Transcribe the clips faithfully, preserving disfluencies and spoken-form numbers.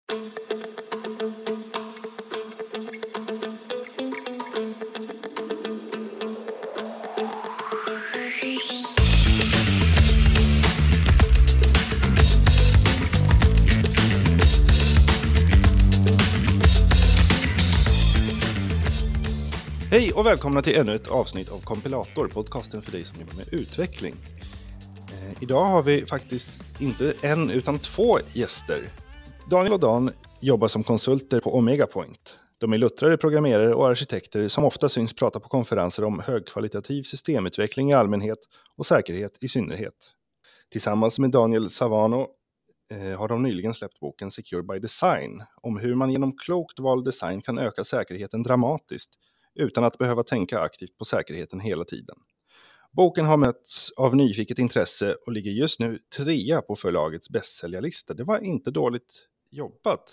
Hej och välkomna till ännu ett avsnitt av Kompilator, podcasten för dig som jobbar med utveckling. Eh, idag har vi faktiskt inte en utan två gäster. Daniel och Dan jobbar som konsulter på Omega Point. De är luttrare, programmerare och arkitekter som ofta syns prata på konferenser om högkvalitativ systemutveckling i allmänhet och säkerhet i synnerhet. Tillsammans med Daniel Savano eh, har de nyligen släppt boken Secure by Design om hur man genom klokt vald design kan öka säkerheten dramatiskt utan att behöva tänka aktivt på säkerheten hela tiden. Boken har mötts av nyfiket intresse och ligger just nu trea på förlagets bästsäljarlista. Det var inte dåligt jobbat.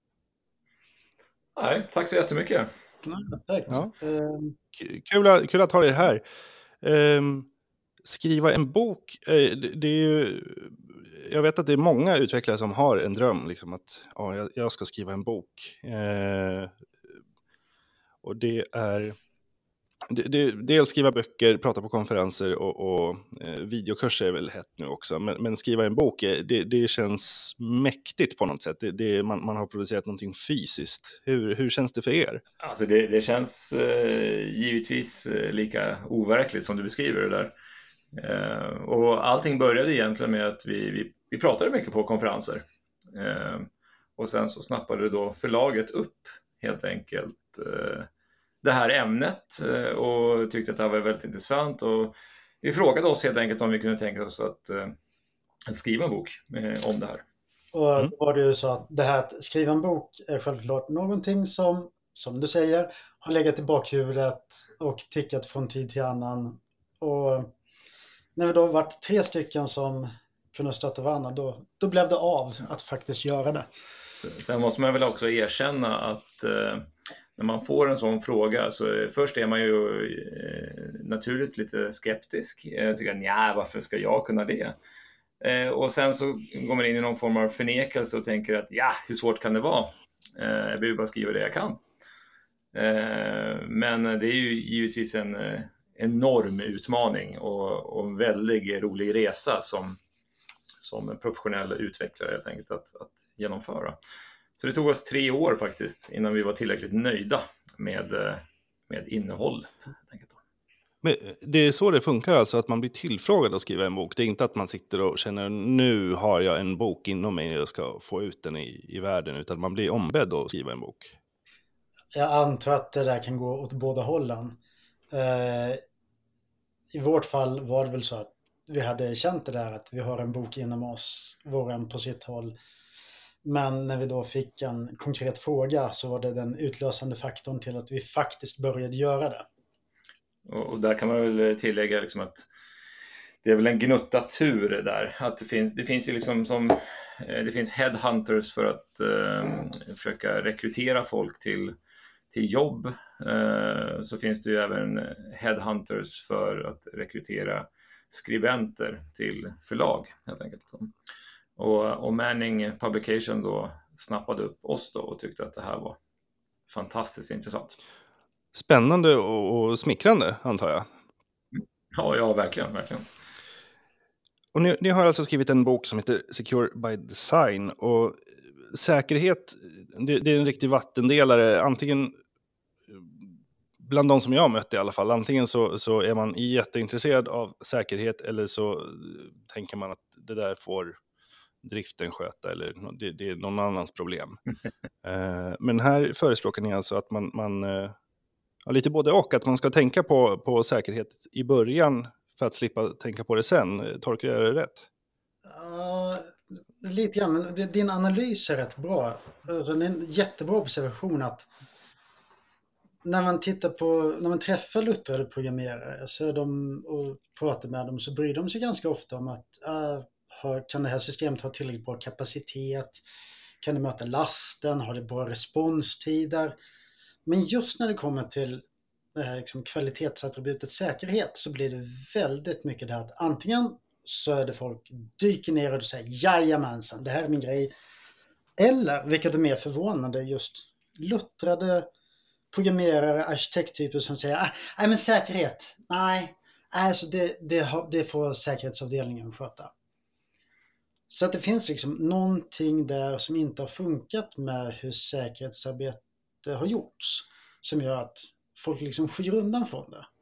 Nej, tack så jättemycket. Tack. Ja. Kul, kul att ha er här. Um, skriva en bok, uh, det, det är ju, jag vet att det är många utvecklare som har en dröm, liksom att ja, jag, jag ska skriva en bok. Uh, Och det är det, det, dels skriva böcker, prata på konferenser och, och eh, videokurser är väl hett nu också. Men, men skriva en bok, det, det känns mäktigt på något sätt. Det, det, man, man har producerat någonting fysiskt. Hur, hur känns det för er? Alltså det, det känns eh, givetvis eh, lika overkligt som du beskriver det där. Eh, och allting började egentligen med att vi, vi, vi pratade mycket på konferenser. Eh, och sen så snappade då förlaget upp helt enkelt det här ämnet och tyckte att det här var väldigt intressant, och vi frågade oss helt enkelt om vi kunde tänka oss att, att skriva en bok om det här. Och mm. var det ju så att det här att skriva en bok är självklart någonting som, som du säger, har legat i bakhuvudet och tickat från tid till annan. Och när vi då varit tre stycken som kunde stötta varandra, då, då blev det av att faktiskt göra det. Sen måste man väl också erkänna att eh, när man får en sån fråga så eh, först är man ju eh, naturligt lite skeptisk. Jag tycker, nej, varför ska jag kunna det? Eh, och sen så går man in i någon form av förnekelse och tänker att ja, hur svårt kan det vara? Eh, jag behöver bara skriva det jag kan. Eh, men det är ju givetvis en eh, enorm utmaning och, och en väldigt rolig resa som som en professionell utvecklare helt enkelt att, att genomföra. Så det tog oss tre år faktiskt innan vi var tillräckligt nöjda med, med innehållet. Helt enkelt. Men det är så det funkar alltså, att man blir tillfrågad att skriva en bok. Det är inte att man sitter och känner nu har jag en bok inom mig och jag ska få ut den i, i världen, utan man blir ombedd att skriva en bok. Jag antar att det där kan gå åt båda hållen. Eh, I vårt fall var det väl så att vi hade känt det där att vi har en bok inom oss, våran på sitt håll. Men när vi då fick en konkret fråga så var det den utlösande faktorn till att vi faktiskt började göra det. Och där kan man väl tillägga liksom att det är väl en gnutta tur där. Att det finns, det finns ju liksom som, det finns headhunters för att eh, försöka rekrytera folk till, till jobb. Eh, så finns det ju även headhunters för att rekrytera skribenter till förlag helt enkelt. Och, och Manning Publication då snappade upp oss då och tyckte att det här var fantastiskt intressant. Spännande och, och smickrande, antar jag. Ja, ja, verkligen, verkligen. Och ni, ni har alltså skrivit en bok som heter Secure by Design, och säkerhet, det, det är en riktig vattendelare, antingen bland de som jag mött i alla fall. Antingen så, så är man jätteintresserad av säkerhet, eller så tänker man att det där får driften sköta, eller det, det är någon annans problem. uh, men här förespråkar ni alltså att man, man uh, ja, lite både och, att man ska tänka på, på säkerhet i början för att slippa tänka på det sen. Tolkar jag det rätt? Ja, uh, lite grann, men din analys är rätt bra. Alltså, det är en jättebra observation att när man tittar på, när man träffar luttrade programmerare så är de, och pratar med dem, så bryr de sig ganska ofta om att uh, kan det här systemet ha tillräckligt bra kapacitet, kan det möta lasten, har det bra responstider. Men just när det kommer till det här liksom kvalitetsattributet säkerhet så blir det väldigt mycket det här att antingen så är det folk dyker ner och säger jajamensan, det här är min grej. Eller, vilket är mer förvånande, just luttrade programmerare, arkitekttyper som säger ah, nej men säkerhet, nej, alltså det, det, det får säkerhetsavdelningen sköta. Så att det finns liksom någonting där som inte har funkat med hur säkerhetsarbete har gjorts, som gör att folk liksom skyr undan från det.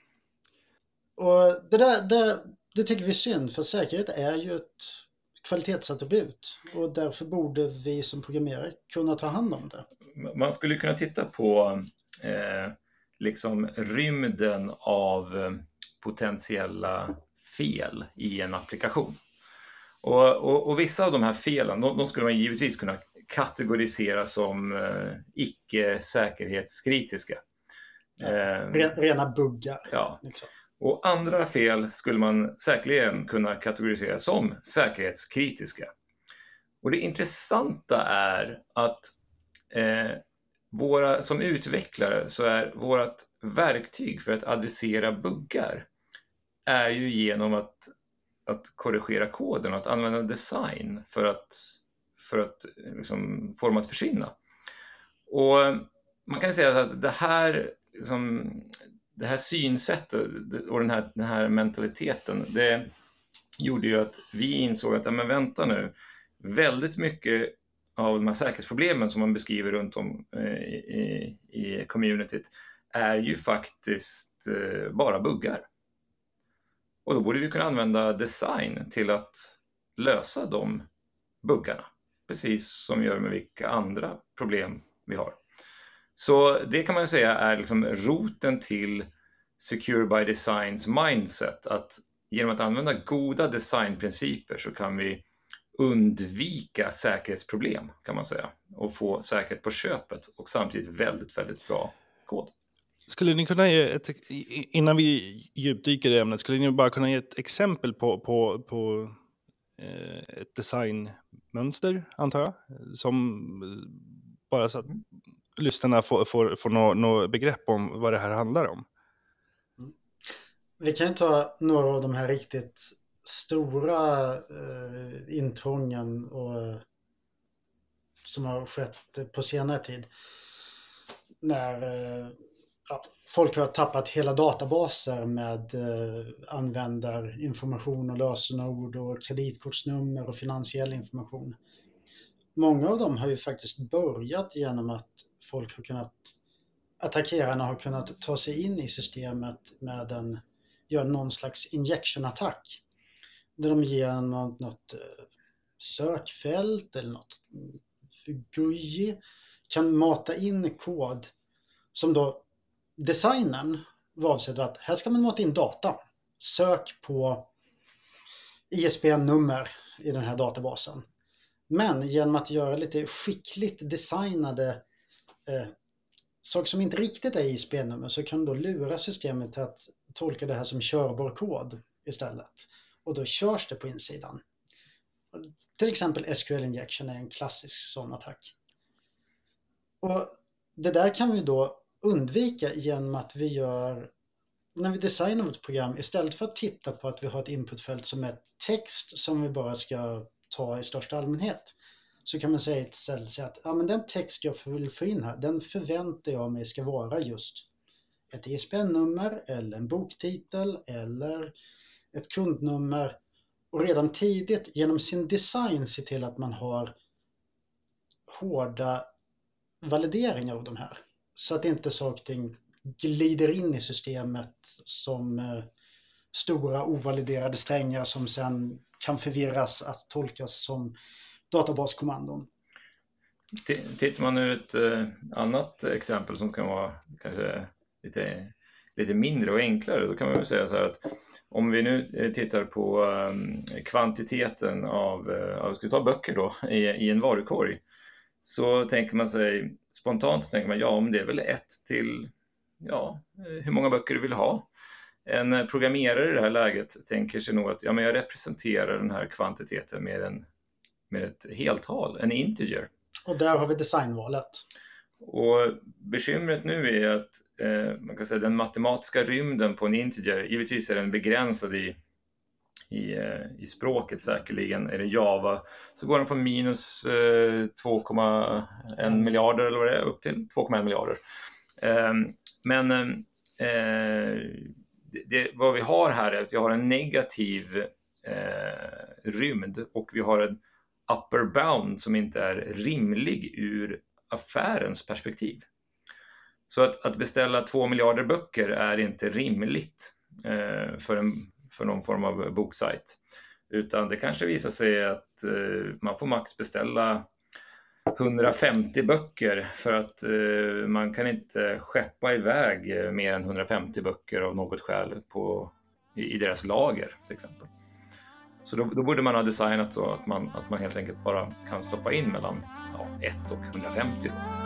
Och det där, det, det tycker vi är synd, för säkerhet är ju ett kvalitetsattribut och därför borde vi som programmerare kunna ta hand om det. Man skulle kunna titta på eh, liksom rymden av eh, potentiella fel i en applikation. Och, och, och vissa av de här felen, de, de skulle man givetvis kunna kategorisera som eh, icke-säkerhetskritiska. Ja, rena buggar. Ja. Liksom. Och andra fel skulle man säkerligen kunna kategorisera som säkerhetskritiska. Och det intressanta är att eh, våra, som utvecklare så är vårt verktyg för att adressera buggar är ju genom att, att korrigera koden och att använda design för att, för att liksom, få dem att försvinna. Och man kan säga att det här liksom, det här synsättet och den här, den här mentaliteten, det gjorde ju att vi insåg att, ja, men vänta nu, väldigt mycket av de här säkerhetsproblemen som man beskriver runt om i, i, i communityt är ju faktiskt bara buggar. Och då borde vi kunna använda design till att lösa de buggarna, precis som vi gör med vilka andra problem vi har. Så det kan man säga är liksom roten till Secure by Designs mindset. Att genom att använda goda designprinciper så kan vi undvika säkerhetsproblem, kan man säga. Och få säkerhet på köpet och samtidigt väldigt, väldigt bra kod. Skulle ni kunna ge ett, innan vi djupdyker i ämnet, skulle ni bara kunna ge ett exempel på, på, på eh, ett designmönster, antar jag? Som bara så att lyssnarna får, får, får något nå begrepp om vad det här handlar om. Vi kan ta några av de här riktigt stora eh, intrången och, som har skett på senare tid. När eh, ja, folk har tappat hela databaser med eh, användarinformation och lösenord och kreditkortsnummer och finansiell information. Många av dem har ju faktiskt börjat genom att folk har kunnat, attackerarna har kunnat ta sig in i systemet med en, gör någon slags injection-attack. Där de genom något, något sökfält eller något G U I kan mata in kod som då designen var avsedd att här ska man mata in data. Sök på I S B N-nummer i den här databasen. Men genom att göra lite skickligt designade eh, saker som inte riktigt är I S B N-nummer så kan då lura systemet att tolka det här som körbar kod istället. Och då körs det på insidan. Till exempel S Q L injection är en klassisk sån attack. Och det där kan vi då undvika genom att vi gör, när vi designar vårt program, istället för att titta på att vi har ett inputfält som är text som vi bara ska ta i största allmänhet, så kan man säga istället att ja, men den text jag vill få in här, den förväntar jag mig ska vara just ett I S B N-nummer eller en boktitel eller ett kundnummer, och redan tidigt genom sin design se till att man har hårda valideringar av de här. Så att inte saker och ting glider in i systemet som eh, stora ovaliderade strängar som sen kan förvirras att tolkas som databaskommandon. Tittar man nu ett eh, annat exempel som kan vara kanske lite, lite mindre och enklare, då kan man väl säga så här att om vi nu tittar på um, kvantiteten av, uh, av ska vi ta böcker då, i, i en varukorg, så tänker man sig spontant, så tänker man ja, om det är väl ett till, ja, hur många böcker du vill ha. En programmerare i det här läget tänker sig nog att ja, men jag representerar den här kvantiteten med, en, med ett heltal, en integer. Och där har vi designvalet. Och bekymret nu är att eh, man kan säga den matematiska rymden på en integer, givetvis är den begränsad i, i, i språket säkerligen. Är det Java så går den från minus eh, två komma en miljarder eller vad det är upp till två komma en miljarder. Eh, men eh, det, vad vi har här är att vi har en negativ eh, rymd och vi har en upper bound som inte är rimlig ur affärens perspektiv. Så att, att beställa två miljarder böcker är inte rimligt eh, för, en, för någon form av boksajt. Utan det kanske visar sig att eh, man får max beställa hundrafemtio böcker för att eh, man kan inte skeppa iväg mer än hundrafemtio böcker av något skäl på, i, i deras lager till exempel. Så då, då borde man ha designat så att man, att man helt enkelt bara kan stoppa in mellan ja, ett och hundrafemtio.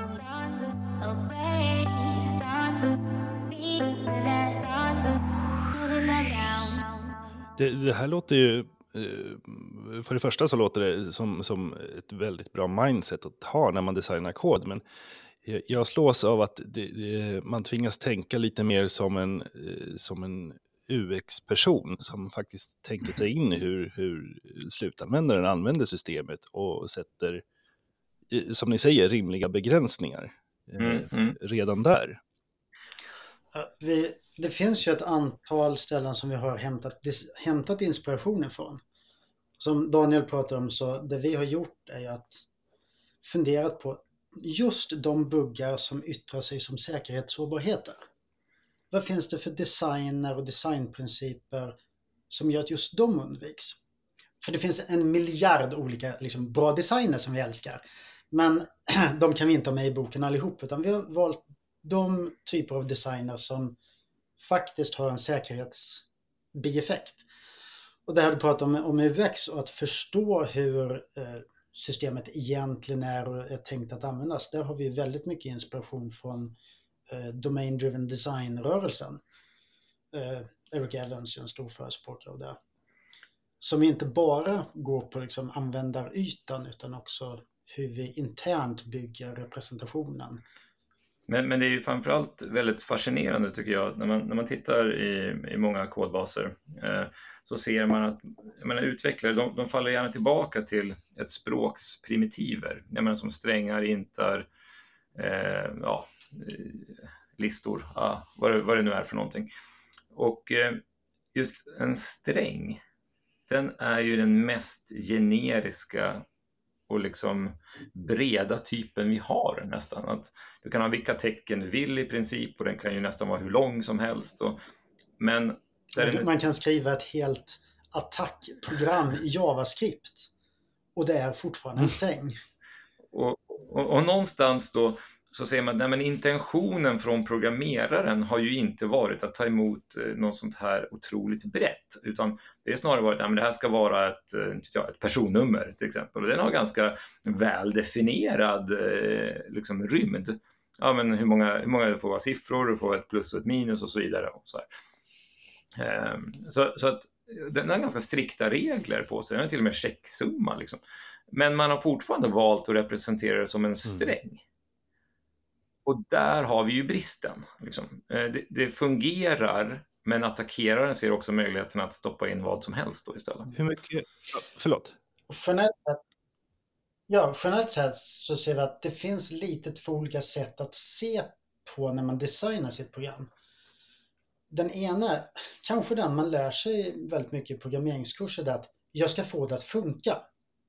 Det, det här låter ju, för det första så låter det som, som ett väldigt bra mindset att ha när man designar kod. Men jag slås av att det, det, man tvingas tänka lite mer som en, som en U X-person som faktiskt tänker sig in hur, hur slutanvändaren använder systemet och sätter, som ni säger, rimliga begränsningar mm, mm. redan där. Vi, det finns ju ett antal ställen som vi har hämtat, hämtat inspirationen från. Som Daniel pratar om, så det vi har gjort är att funderat på just de buggar som yttrar sig som säkerhetssårbarheter. Vad finns det för designer och designprinciper som gör att just de undviks? För det finns en miljard olika liksom, bra designer som vi älskar. Men de kan vi inte ha med i boken allihop, utan vi har valt de typer av designer som faktiskt har en säkerhetsbieffekt. Och det här du pratar om, om U X och att förstå hur eh, systemet egentligen är och är tänkt att användas. Där har vi väldigt mycket inspiration från eh, domain-driven design-rörelsen. Eh, Eric Evans är en stor förespråkare av det. Som inte bara går på liksom, användarytan utan också hur vi internt bygger representationen. Men, men det är ju framförallt väldigt fascinerande tycker jag när man, när man tittar i, i många kodbaser eh, så ser man att jag menar, utvecklare de, de faller gärna tillbaka till ett språks primitiver. Jag menar som strängar, intar, eh, ja, listor, ja, vad, det, vad det nu är för någonting. Och eh, just en sträng, den är ju den mest generiska och liksom breda typen vi har nästan. Att du kan ha vilka tecken du vill i princip och den kan ju nästan vara hur lång som helst. Och, men där man, man kan skriva ett helt attackprogram i JavaScript och det är fortfarande en sträng. Och, och, och någonstans då så ser man att intentionen från programmeraren har ju inte varit att ta emot något sånt här otroligt brett. Utan det är snarare varit att det här ska vara ett, ja, ett personnummer till exempel. Och den har ganska väldefinierad liksom, rymd. Ja, men hur många, hur många det får vara siffror, du får ett plus och ett minus och så vidare. Och så, här. Så, så att den har ganska strikta regler på sig. Den har till och med checksumma. Liksom. Men man har fortfarande valt att representera det som en sträng. Mm. Och där har vi ju bristen. Liksom. Det, det fungerar, men attackeraren ser också möjligheten att stoppa in vad som helst då istället. Hur mycket? Förlåt. Generellt, ja, generellt sett så ser vi att det finns lite två olika sätt att se på när man designar sitt program. Den ena, kanske den man lär sig väldigt mycket i programmeringskurser, är att jag ska få det att funka.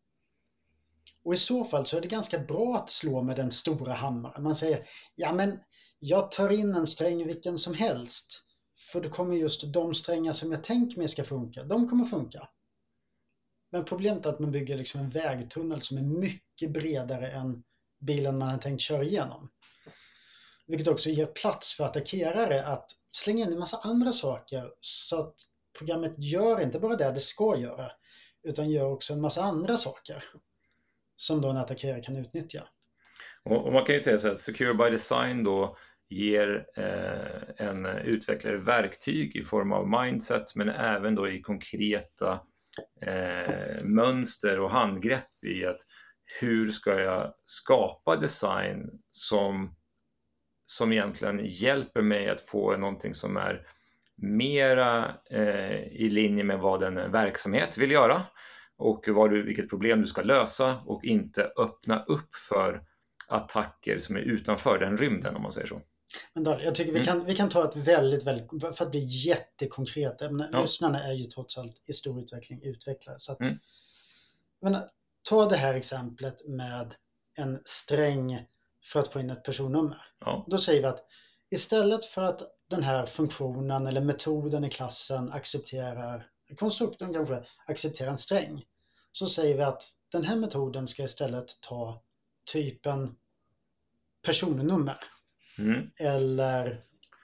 Och i så fall så är det ganska bra att slå med den stora hammaren. Man säger, ja men jag tar in en sträng vilken som helst. För då kommer just de strängar som jag tänker mig ska funka, de kommer funka. Men problemet är att man bygger liksom en vägtunnel som är mycket bredare än bilen man har tänkt köra igenom. Vilket också ger plats för attackerare att slänga in en massa andra saker. Så att programmet gör inte bara det det ska göra, utan gör också en massa andra saker. Som då en attackerare kan utnyttja. Och, och man kan ju säga så att Secure by Design då ger eh, en utvecklare verktyg i form av mindset men även då i konkreta eh, mönster och handgrepp i att hur ska jag skapa design som, som egentligen hjälper mig att få någonting som är mera eh, i linje med vad en verksamhet vill göra och vad du, vilket problem du ska lösa, och inte öppna upp för attacker som är utanför den rymden, om man säger så. Men då, jag tycker vi kan, mm. vi kan ta ett väldigt, väldigt, för att bli jättekonkret, men ja. lyssnarna är ju trots allt i stor utveckling utvecklare. Så att, mm. men, ta det här exemplet med en sträng för att få in ett personnummer. Ja. Då säger vi att istället för att den här funktionen eller metoden i klassen accepterar, konstruktorn kanske accepterar en sträng, så säger vi att den här metoden ska istället ta typen personnummer. Mm. Eller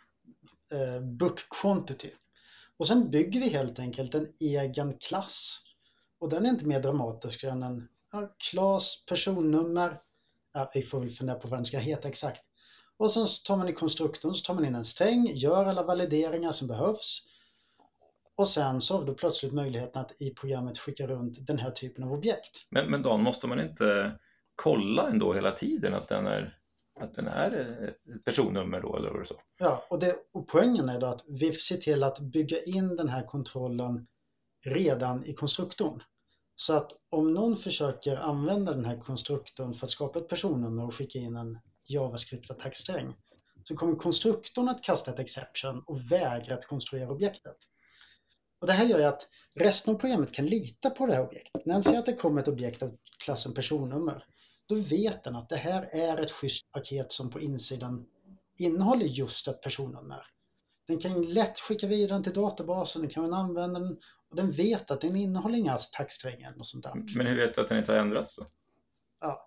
eh, book quantity. Och sen bygger vi helt enkelt en egen klass. Och den är inte mer dramatisk än en ja, klass, personnummer. Ja, vi får väl fundera på vad den ska heta exakt. Och sen tar man i konstruktorn, så tar man in en sträng, gör alla valideringar som behövs. Och sen så har du plötsligt möjligheten att i programmet skicka runt den här typen av objekt. Men, men då måste man inte kolla ändå hela tiden att den är... Att den är ett personnummer då, eller så. Ja, och, det, och poängen är då att vi ser till att bygga in den här kontrollen redan i konstruktorn. Så att om någon försöker använda den här konstruktorn för att skapa ett personnummer och skicka in en JavaScript-attacksträng, så kommer konstruktorn att kasta ett exception och vägra att konstruera objektet. Och det här gör ju att resten av programmet kan lita på det här objektet. När den ser att det kommer ett objekt av klassen personnummer, då vet den att det här är ett schysst paket som på insidan innehåller just ett personnummer. Den kan lätt skicka vidare den till databasen, den kan använda den, och den vet att den innehåller inga attacksträngar och sånt där. Men hur vet du att den inte har ändrats då? Ja.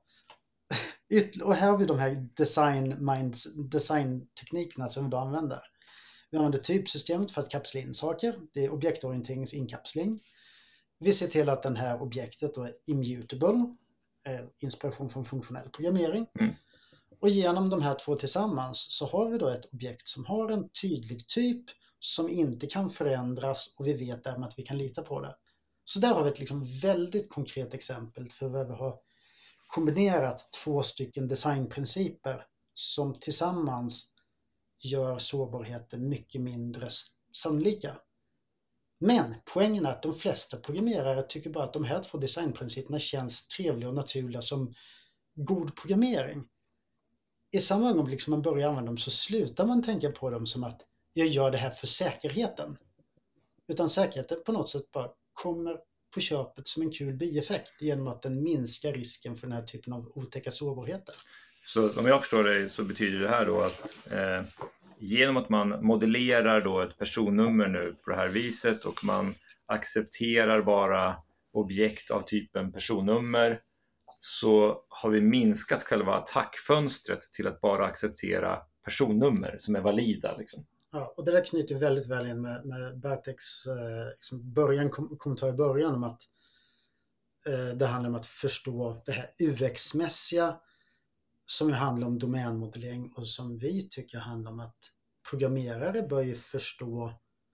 Och här har vi de här design minds, design-teknikerna som vi då använder. Vi använder typsystemet för att kapsla in saker. Det är objektorienteringsinkapsling. Vi ser till att den här objektet då är immutable. Inspiration från funktionell programmering. Mm. Och genom de här två tillsammans så har vi då ett objekt som har en tydlig typ som inte kan förändras, och vi vet därmed att vi kan lita på det. Så där har vi ett liksom väldigt konkret exempel för vad vi har kombinerat två stycken designprinciper som tillsammans gör sårbarheter mycket mindre sannolika. Men poängen är att de flesta programmerare tycker bara att de här två designprinciperna känns trevliga och naturliga som god programmering. I samma ögonblick som man börjar använda dem så slutar man tänka på dem som att jag gör det här för säkerheten. Utan säkerheten på något sätt bara kommer på köpet som en kul bieffekt genom att den minskar risken för den här typen av otäcka sårbarheter. Så om jag förstår det så betyder det här då att eh, genom att man modellerar då ett personnummer nu på det här viset och man accepterar bara objekt av typen personnummer, så har vi minskat själva attackfönstret till att bara acceptera personnummer som är valida. Liksom. Ja, och det där knyter väldigt väl in med, med Barteks eh, liksom början, kom, kommentar i början om att eh, det handlar om att förstå det här U X-mässiga som handlar om domänmodellering och som vi tycker handlar om att programmerare bör ju förstå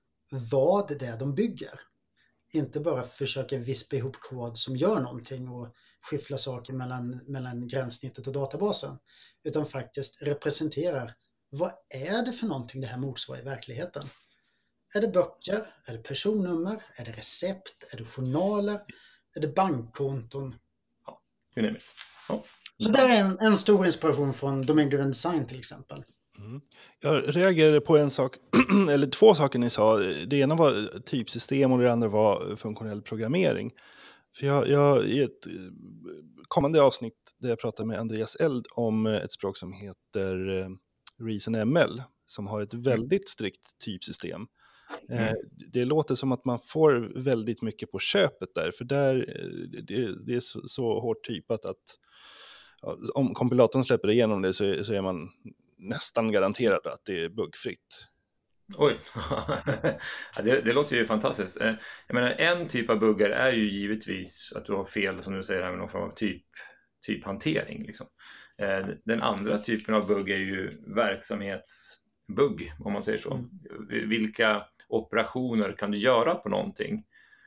vad det är de bygger. Inte bara försöka vispa ihop kod som gör någonting och skiffla saker mellan, mellan gränssnittet och databasen, utan faktiskt representerar vad är det för någonting det här motsvarar i verkligheten. Är det böcker? Är det personnummer? Är det recept? Är det journaler? Är det bankkonton? Ja, hur är det? Ja. Så där är en, en stor inspiration från Domain Driven Design till exempel. Mm. Jag reagerade på en sak, eller två saker ni sa. Det ena var typsystem och det andra var funktionell programmering. För jag, jag i ett kommande avsnitt där jag pratar med Andreas Eld om ett språk som heter Reason M L, som har ett väldigt strikt typsystem. Mm. Det låter som att man får väldigt mycket på köpet där, för där det, det är så, så hårt typat att ja, om kompilatorn släpper igenom det så, så är man nästan garanterad att det är buggfritt. Oj, ja, det, det låter ju fantastiskt. Jag menar, en typ av buggar är ju givetvis att du har fel, som du säger, med någon form av typ, typhantering. Liksom. Den andra typen av bugg är ju verksamhetsbugg, om man säger så. Mm. Vilka operationer kan du göra på någonting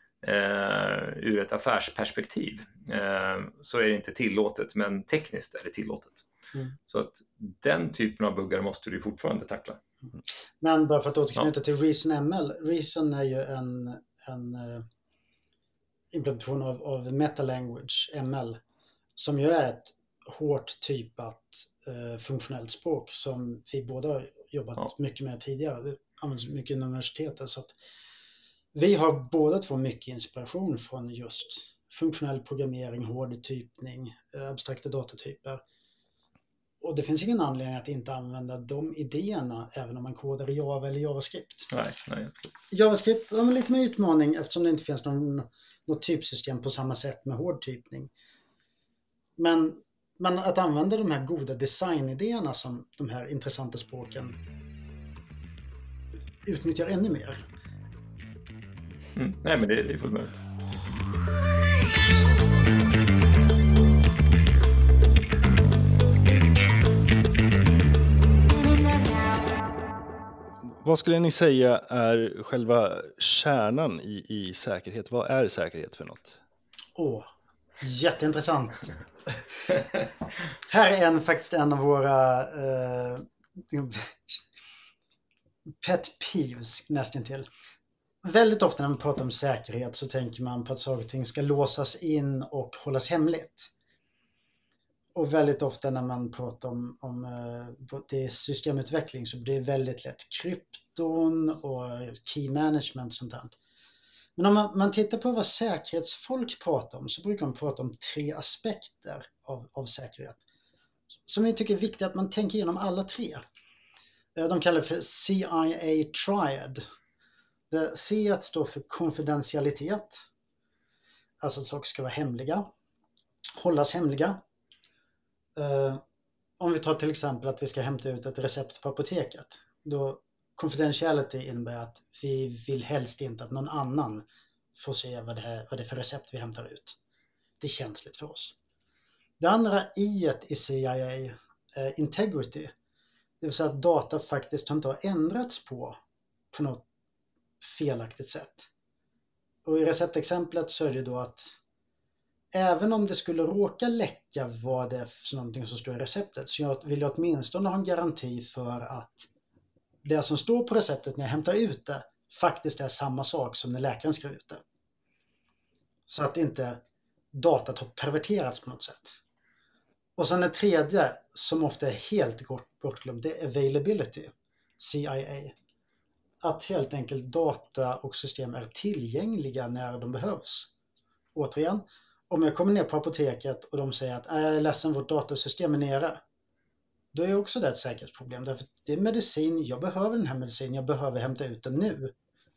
eh, ur ett affärsperspektiv? Eh, så är det inte tillåtet, men tekniskt är det tillåtet. Mm. Så att den typen av buggar måste du fortfarande tackla. Men bara för att återknyta ja. till Reason M L. Reason är ju en, en uh, implementation av, av Metalanguage M L som ju är ett hårt typat uh, funktionellt språk som vi båda har jobbat ja. mycket med tidigare. Det används mycket inom universitetet. Så att vi har båda två mycket inspiration från just funktionell programmering, hård typning, uh, abstrakta datatyper. Och det finns ingen anledning att inte använda de idéerna även om man kodar i Java eller JavaScript. Nej, nej. JavaScript har lite mer utmaning eftersom det inte finns någon, något typsystem på samma sätt med hård typning. Men, men att använda de här goda designidéerna som de här intressanta språken utnyttjar ännu mer. Mm, nej, men det, det är fullt möjligt. Vad skulle ni säga är själva kärnan i, i säkerhet? Vad är säkerhet för något? Åh, jätteintressant. Här är en, faktiskt en av våra eh, pet peeves nästan till. Väldigt ofta när man pratar om säkerhet så tänker man på att saker och ting ska låsas in och hållas hemligt. Och väldigt ofta när man pratar om, om uh, det är systemutveckling så blir det väldigt lätt krypton och key management och sånt där. Men om man, man tittar på vad säkerhetsfolk pratar om så brukar de prata om tre aspekter av, av säkerhet. Som vi tycker är viktigt att man tänker igenom alla tre. De kallar det för C I A Triad. Det C står för konfidentialitet. Alltså att saker ska vara hemliga. Hållas hemliga. Uh, om vi tar till exempel att vi ska hämta ut ett recept på apoteket. Då confidentiality innebär att vi vill helst inte att någon annan får se vad det, här, vad det är för recept vi hämtar ut. Det är känsligt för oss. Det andra i i C I A är integrity. Det vill säga att data faktiskt inte har ändrats på på något felaktigt sätt. Och i receptexemplet så är det då att även om det skulle råka läcka vad det är för någonting som står i receptet så jag vill jag åtminstone ha en garanti för att det som står på receptet när jag hämtar ut det faktiskt är samma sak som när läkaren skrev ut det. Så att inte datat har perverterats på något sätt. Och sen det tredje som ofta är helt bortglömt, det är availability, C I A. Att helt enkelt data och system är tillgängliga när de behövs. Återigen, om jag kommer ner på apoteket och de säger att jag är ledsen, vårt datasystem är nere. Då är också det ett säkerhetsproblem. Därför att det är medicin, jag behöver den här medicinen, jag behöver hämta ut den nu.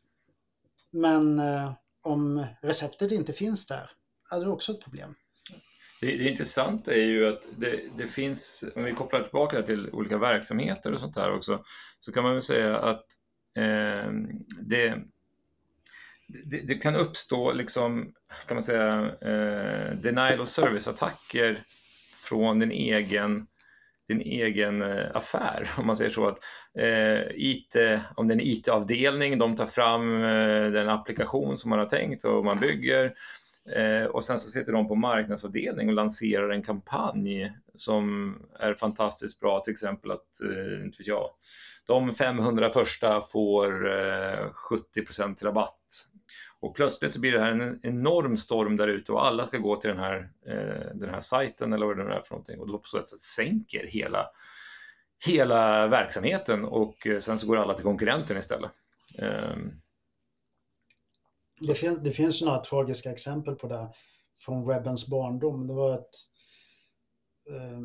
Men eh, om receptet inte finns där, är det också ett problem. Det, det intressanta är ju att det, det finns, om vi kopplar tillbaka till olika verksamheter och sånt här också, så kan man väl säga att eh, det, det, det kan uppstå liksom, kan man säga, eh, denial of service-attacker från din egen din egen affär, om man säger så, att eh, I T, om det är en I T-avdelning, de tar fram eh, den applikation som man har tänkt och man bygger eh, och sen så sitter de på marknadsavdelning och lanserar en kampanj som är fantastiskt bra, till exempel att, eh, inte vet jag, de femhundra första får eh, sjuttio procent rabatt. Och plötsligt så blir det här en enorm storm där ute och alla ska gå till den här, eh, den här sajten eller vad det är för någonting. Och då på så sätt sänker hela, hela verksamheten och eh, sen så går alla till konkurrenten istället. Um. Det, fin- det finns några tragiska exempel på det från webbens barndom. Det var ett eh,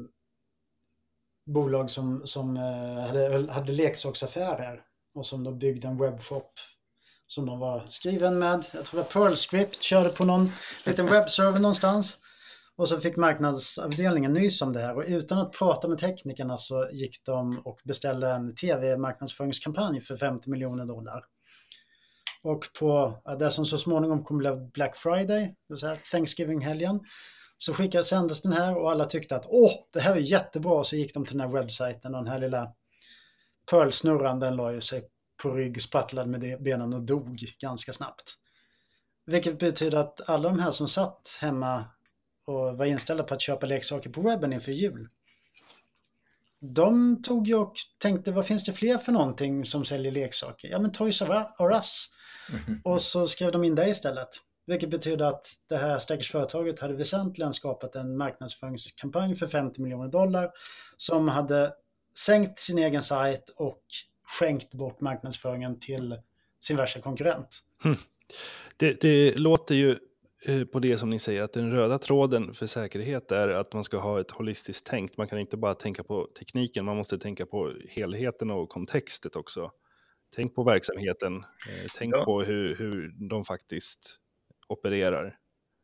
bolag som, som eh, hade, hade leksaksaffärer och som då byggde en webbshop som de var skriven med, jag tror det var Perl-script, körde på någon liten webbserver någonstans. Och så fick marknadsavdelningen nys om det här och utan att prata med teknikerna så gick de och beställde en tv-marknadsföringskampanj för femtio miljoner dollar. Och på det som så småningom kom blev Black Friday, det vill säga Thanksgiving-helgen, så skickades sändes den här och alla tyckte att åh, det här är jättebra. Så gick de till den här webbsajten och den här lilla Perl-snurran, den la ju sig på rygg, sprattlade med benen och dog ganska snabbt. Vilket betyder att alla de här som satt hemma och var inställda på att köpa leksaker på webben inför jul, de tog ju och tänkte, vad finns det fler för någonting som säljer leksaker? Ja, men Toys R Us. Och så skrev de in det istället. Vilket betyder att det här stackars företaget hade väsentligen skapat en marknadsföringskampanj för femtio miljoner dollar som hade sänkt sin egen sajt och skänkt bort marknadsföringen till sin värsta konkurrent. Hmm. Det, det låter ju på det som ni säger att den röda tråden för säkerhet är att man ska ha ett holistiskt tänk. Man kan inte bara tänka på tekniken, man måste tänka på helheten och kontextet också. Tänk på verksamheten, tänk ja. på hur, hur de faktiskt opererar.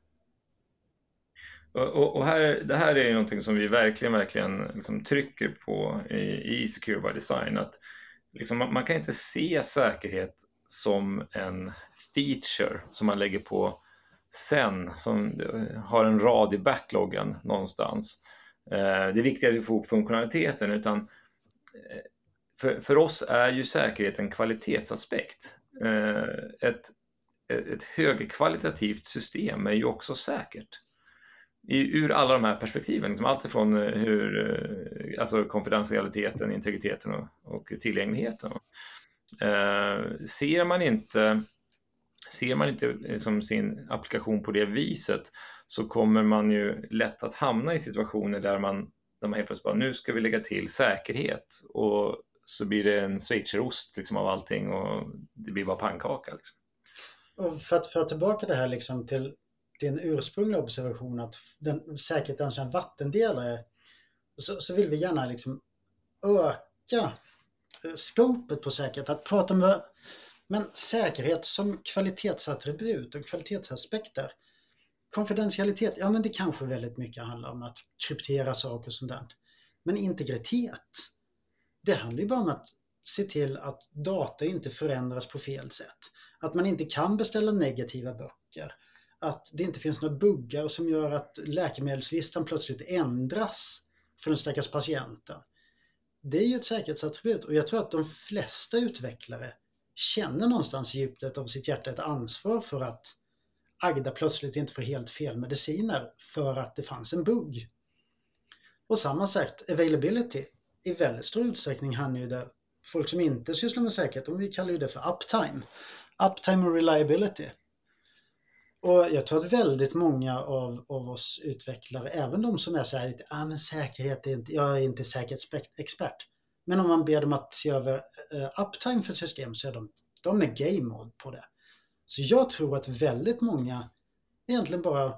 Och, och, och här, det här är någonting som vi verkligen, verkligen liksom trycker på i, i Secure by Design. Att liksom man, man kan inte se säkerhet som en feature som man lägger på sen, som har en rad i backloggen någonstans. Eh, det är viktigt att vi får upp funktionaliteten, utan eh, för, för oss är ju säkerhet en kvalitetsaspekt. Eh, ett, ett högkvalitativt system är ju också säkert. I, ur alla de här perspektiven, liksom allt ifrån hur, alltså konfidentialiteten, integriteten och, och tillgängligheten. Eh, ser man inte ser man inte liksom sin applikation på det viset, så kommer man ju lätt att hamna i situationer där man, där man helt plötsligt bara, nu ska vi lägga till säkerhet, och så blir det en schweizerost liksom av allting och det blir bara pannkaka liksom. Och för att föra tillbaka det här liksom till din ursprungliga observation att den, säkerheten är en vattendelare, så, så vill vi gärna liksom öka skopet på säkerhet. Att prata om men säkerhet som kvalitetsattribut och kvalitetsaspekter. Konfidentialitet, ja men det kanske väldigt mycket handlar om att kryptera saker och sånt där. Men integritet, det handlar ju bara om att se till att data inte förändras på fel sätt. Att man inte kan beställa negativa böcker. Att det inte finns några buggar som gör att läkemedelslistan plötsligt ändras för den stackars patienten. Det är ju ett säkerhetsattribut, och jag tror att de flesta utvecklare känner någonstans i djupet av sitt hjärta ett ansvar för att Agda plötsligt inte får helt fel mediciner för att det fanns en bugg. Och samma sagt, availability i väldigt stor utsträckning handlar ju det folk som inte sysslar med säkerhet, om vi kallar det för uptime. Uptime och reliability. Och jag tror att väldigt många av, av oss utvecklare, även de som är så här lite, ah, men säkerhet är inte, jag är inte säkerhetsexpert. Men om man ber dem att se över uh, uptime för ett system, så är de, de är game mode på det. Så jag tror att väldigt många egentligen bara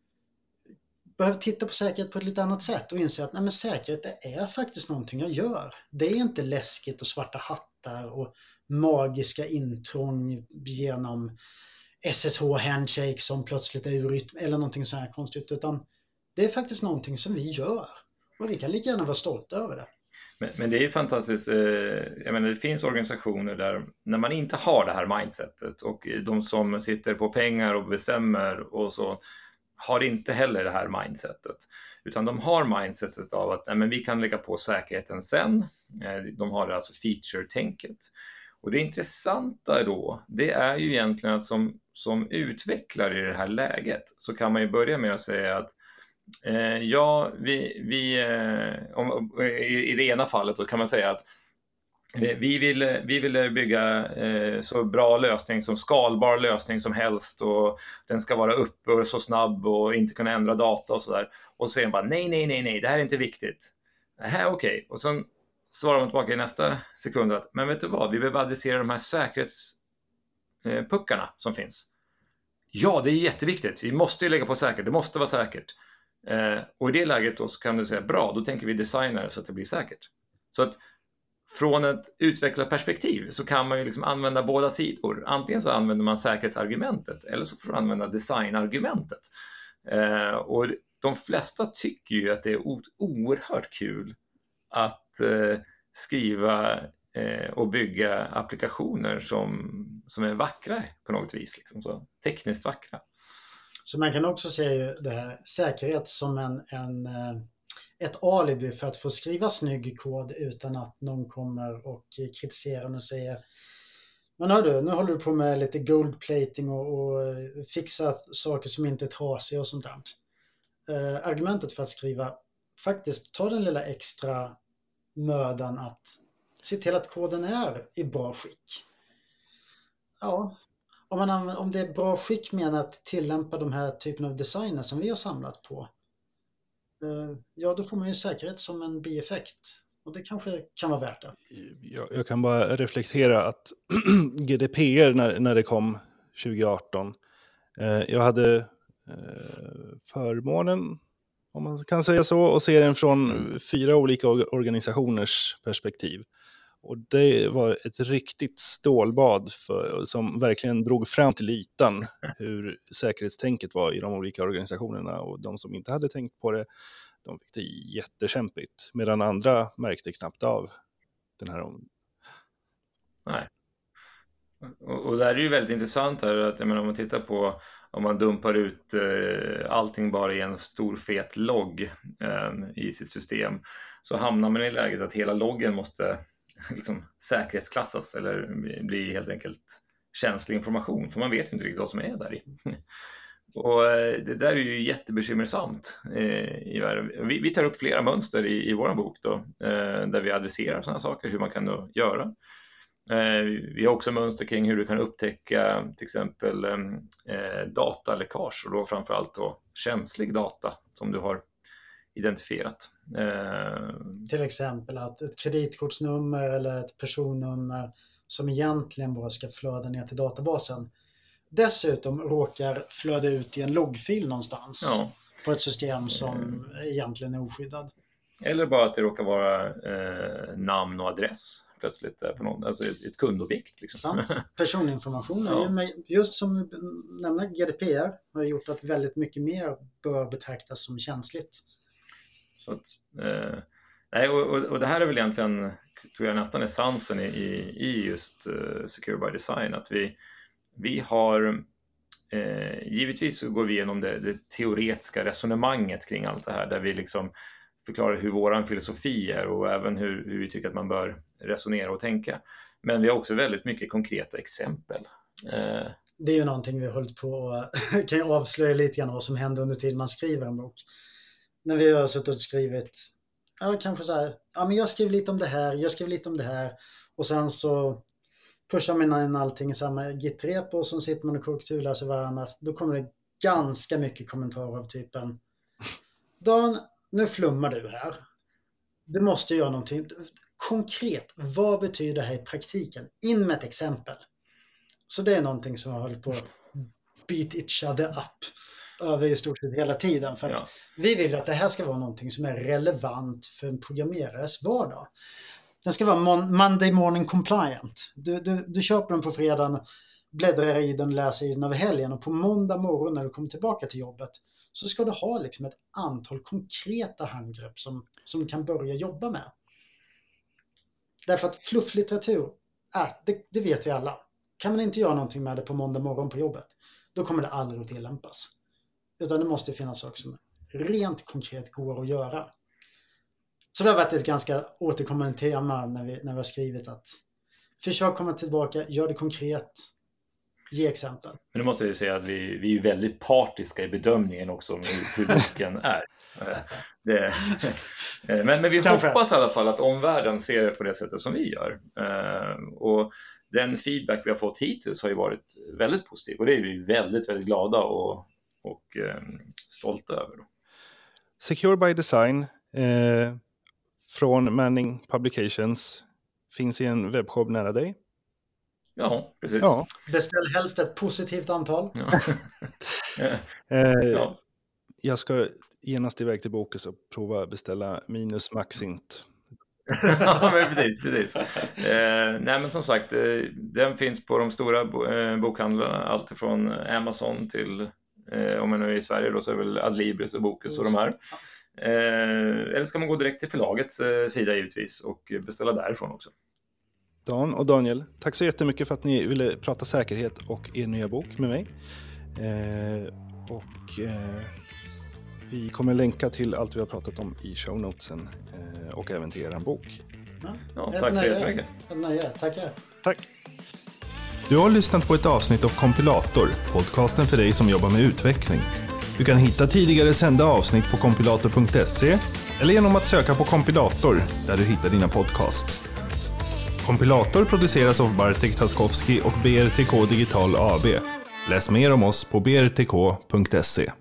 behöver titta på säkerhet på ett lite annat sätt och inse att nej, men säkerhet det är faktiskt någonting jag gör. Det är inte läskigt och svarta hattar och magiska intrång genom S S H-handshake som plötsligt är ur rytm eller någonting så här konstigt, utan det är faktiskt någonting som vi gör och vi kan lika gärna vara stolta över det. Men, men det är ju fantastiskt, eh, jag menar det finns organisationer där när man inte har det här mindsetet, och de som sitter på pengar och bestämmer och så har inte heller det här mindsetet, utan de har mindsetet av att nej, men vi kan lägga på säkerheten sen. Eh, de har det alltså feature-tänket. Och det intressanta då, det är ju egentligen att som, som utvecklare i det här läget så kan man ju börja med att säga att eh, ja, vi, vi eh, om, i, i det ena fallet då kan man säga att eh, vi, vill, vi vill bygga eh, så bra lösning som skalbar lösning som helst, och den ska vara uppe och så snabb och inte kunna ändra data och sådär. Och så säger man bara nej, nej, nej, nej, det här är inte viktigt. Det här är okej. Och sen svarar man tillbaka i nästa sekund att men vet du vad, vi behöver adressera de här säkerhetspuckarna som finns. Ja, det är jätteviktigt. Vi måste ju lägga på säkert. Det måste vara säkert. Eh, och i det läget då så kan du säga bra, då tänker vi designer så att det blir säkert. Så att från ett utvecklarperspektiv så kan man ju liksom använda båda sidor. Antingen så använder man säkerhetsargumentet eller så får man använda designargumentet. Eh, och de flesta tycker ju att det är oerhört kul att eh, skriva eh, och bygga applikationer som, som är vackra på något vis, liksom, så tekniskt vackra. Så man kan också se det här säkerhet som en, en, ett alibi för att få skriva snygg kod utan att någon kommer och kritiserar den och säger men hör du, nu håller du på med lite goldplating och, och fixa saker som inte är trasiga och sånt där. Eh, argumentet för att skriva faktiskt ta den lilla extra mödan att se till att koden är i bra skick. Ja, om, man använder, om det är bra skick menar att tillämpa de här typen av designer som vi har samlat på, ja då får man ju säkerhet som en bieffekt. Och det kanske kan vara värt det. Jag, jag kan bara reflektera att G D P R när, när det kom tjugo arton. Eh, jag hade eh, förmånen, om man kan säga så, och se den från fyra olika organisationers perspektiv. Och det var ett riktigt stålbad för, som verkligen drog fram till ytan hur säkerhetstänket var i de olika organisationerna. Och de som inte hade tänkt på det, de fick det jättekämpigt. Medan andra märkte knappt av den här om. Nej. Och, och där är ju väldigt intressant här att jag menar, om man tittar på om man dumpar ut eh, allting bara i en stor fet logg eh, i sitt system, så hamnar man i läget att hela loggen måste liksom säkerhetsklassas eller bli helt enkelt känslig information, för man vet ju inte riktigt vad som är där i. Och det där är ju jättebekymmersamt eh, i världen. Vi, vi tar upp flera mönster i, i vår bok då, eh, där vi adresserar sådana saker, hur man kan då göra. Eh, vi har också mönster kring hur du kan upptäcka till exempel eh, dataläckage, och då framförallt då känslig data som du har identifierat. Eh, till exempel att ett kreditkortsnummer eller ett personnummer som egentligen bara ska flöda ner till databasen dessutom råkar flöda ut i en loggfil någonstans ja. På ett system som mm. egentligen är oskyddad. Eller bara att det råkar vara eh, namn och adress plötsligt på någon, alltså ett, ett kundobjekt. Liksom. Sant. Personinformation är ja. ju, just som du nämner, G D P R har gjort att väldigt mycket mer bör betraktas som känsligt. Så att, eh, nej, och, och, och det här är väl egentligen, tror jag, nästan essensen i, i just uh, Secure by Design, att vi Vi har, eh, givetvis så går vi igenom det, det teoretiska resonemanget kring allt det här, där vi liksom förklarar hur våran filosofi är och även hur, hur vi tycker att man bör resonera och tänka. Men vi har också väldigt mycket konkreta exempel. Eh. Det är ju någonting vi har hållit på och kan jag avslöja lite grann vad som händer under tiden man skriver en bok. När vi har suttit och skrivit, ja kanske så här, ja men jag skriver lite om det här, jag skriver lite om det här, och sen så pushar man in allting i samma git-repo och så sitter man och korrekturläser varandra. Då kommer det ganska mycket kommentarer av typen Dan, nu flummar du här. Du måste göra någonting konkret. Vad betyder det här i praktiken? In med ett exempel. Så det är någonting som jag håller på att beat each other up över i stort sett hela tiden. För att ja. vi vill att det här ska vara någonting som är relevant för en programmerares vardag. Den ska vara mon- Monday morning compliant. Du, du, du köper den på fredagen, bläddrar i den, läser i den över helgen, och på måndag morgon när du kommer tillbaka till jobbet så ska du ha liksom ett antal konkreta handgrepp som, som du kan börja jobba med. Därför att flufflitteratur, äh, det, det vet vi alla. Kan man inte göra någonting med det på måndag morgon på jobbet, då kommer det aldrig att tillämpas. Utan det måste finnas saker som rent konkret går att göra. Så det har varit ett ganska återkommande tema när vi, när vi har skrivit att försök komma tillbaka, gör det konkret, ge exempel. Men nu måste jag ju säga att vi, vi är väldigt partiska i bedömningen också om hur boken är. Det, men, men vi hoppas i alla fall att omvärlden ser det på det sättet som vi gör. Och den feedback vi har fått hittills har ju varit väldigt positiv, och det är vi väldigt, väldigt glada och, och stolta över. Secure by Design eh... från Manning Publications finns i en webbshop nära dig. Ja, precis. Ja. Beställ helst ett positivt antal. Ja. eh, ja. Jag ska genast iväg till Bokus och prova beställa minus Maxint. Ja, men precis. precis. Eh, nej, men som sagt, eh, den finns på de stora bo- eh, bokhandlarna, allt från Amazon till, eh, om man nu är i Sverige då, så är det väl Adlibris och Bokus och de här. Eh, eller ska man gå direkt till förlagets eh, sida givetvis och beställa därifrån också. Dan och Daniel, tack så jättemycket för att ni ville prata säkerhet och er nya bok med mig. Eh, och eh, vi kommer länka till allt vi har pratat om i show notesen eh, och även till er bok. Ja, ja, tack så jättemycket. Nöje, tackar. Tack. Du har lyssnat på ett avsnitt av Kompilator, podcasten för dig som jobbar med utveckling. Du kan hitta tidigare sända avsnitt på kompilator punkt se eller genom att söka på Kompilator där du hittar dina podcasts. Kompilator produceras av Bartek Tatkowski och B R T K Digital A B. Läs mer om oss på b r t k punkt se.